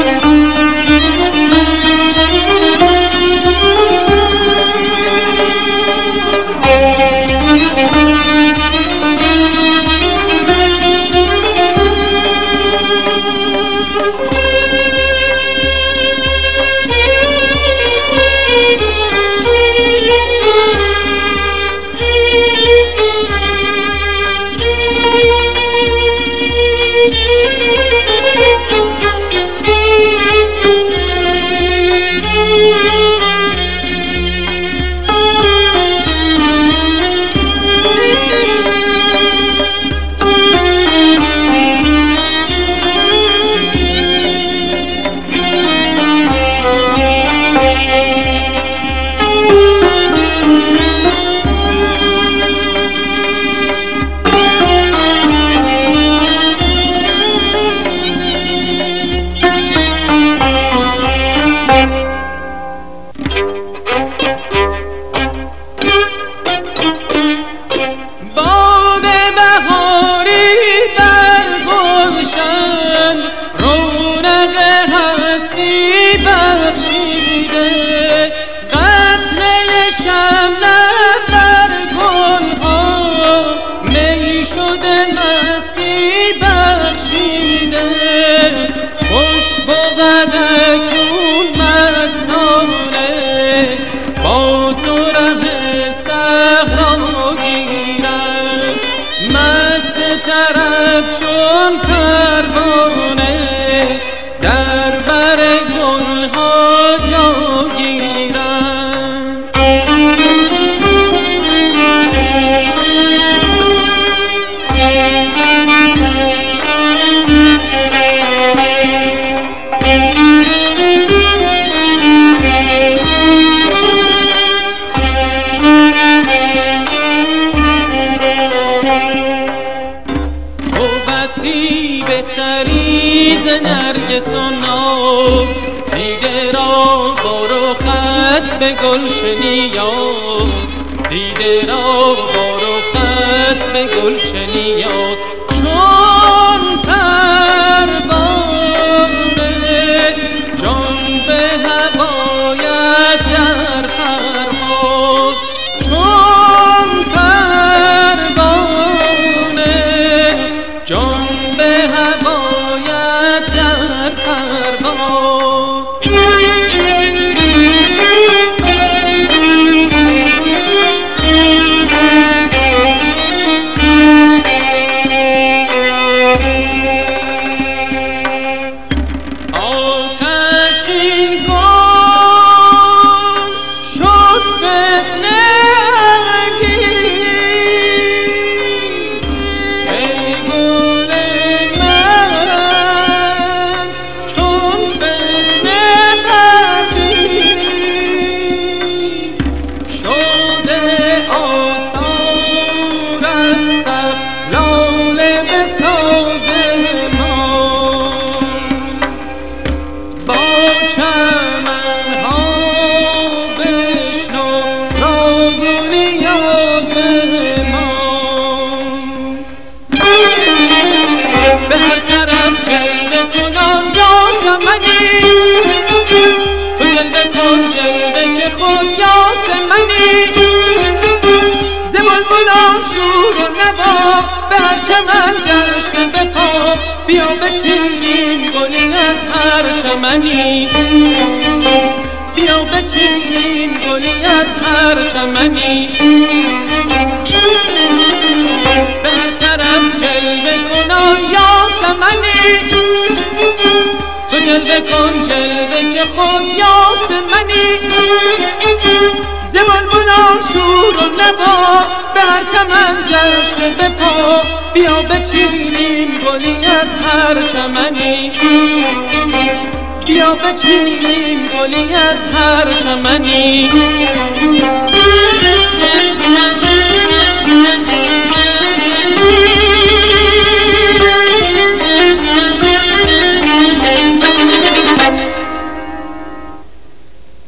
به گل چه نیاز، دیده را با رخت به گل چه نیاز. چون پروانه جان به هوایت در پرواز، چون پروانه جان به هوایت در پرواز. شور و نوا به هر چمن گشته به پا، بیا بچینیم گلی از هر چمنی، بیا بچینیم گلی از هر چمنی. به هر طرف جلوه کنان یاسمنی، تو جلوه کن جلوه که خود یاسمنی. بلبلان شور و نوا به هر چمن گشته به پا، بیا بچینیم گلی از هر چمنی، بیا بچینیم گلی از هر چمنی.